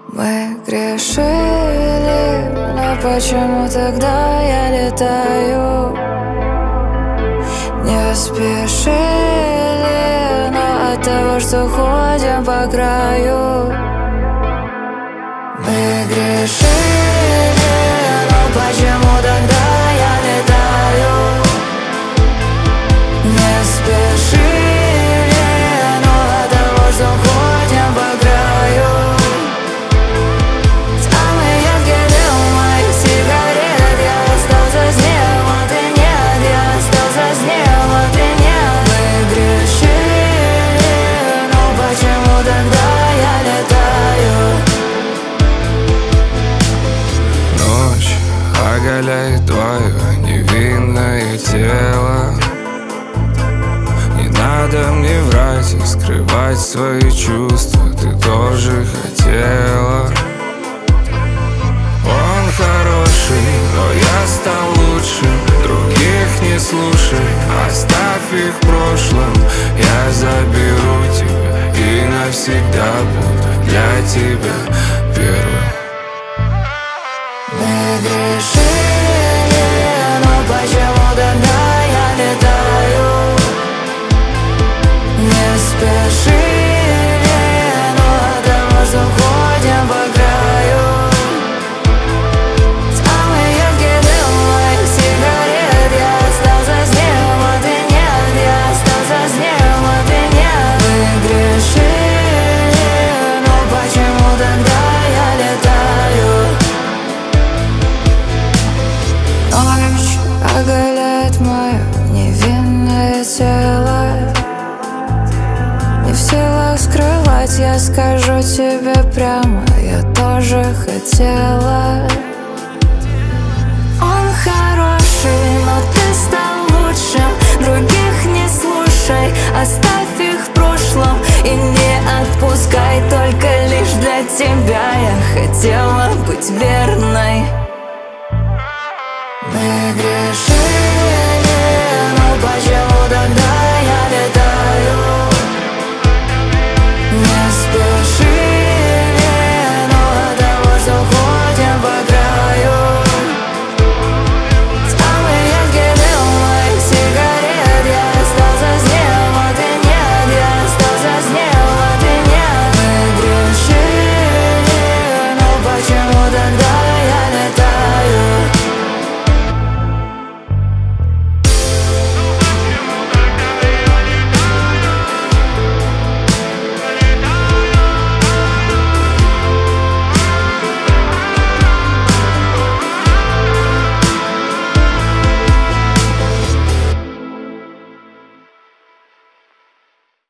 Мы грешили, но почему тогда я летаю? Не спешили, но от того, что ходим по краю. Мы грешили, но почему тогда я летаю? Не спешили, но от того, что ходим по краю. Самый яркий дым моих сигарет, я остался с ним, а ты нет, я остался с ним, а ты нет. Мы грешили, но почему тогда я летаю? Ночь оголяет твое невинное тело. Не надо мне врать и скрывать свои чувства, ты тоже хотела. Он хороший, но я стал лучшим, других не слушай, оставь их в прошлом. Я заберу тебя и навсегда буду для тебя первым. Мы грешили, но почему тогда я летаю? Не спешили, но от того, что ходим по краю. Самый яркий дым моих сигарет, я остался с ним, а ты нет, я остался с ним, а ты нет. Мы грешили, но почему тогда я летаю? Ночь оголяет мое невинное тело. Не в силах скрывать, я скажу тебе прямо, я тоже хотела. Он хороший, но ты стал лучшим, других не слушай, оставь их в прошлом и не отпускай. Только лишь для тебя я хотела быть верной.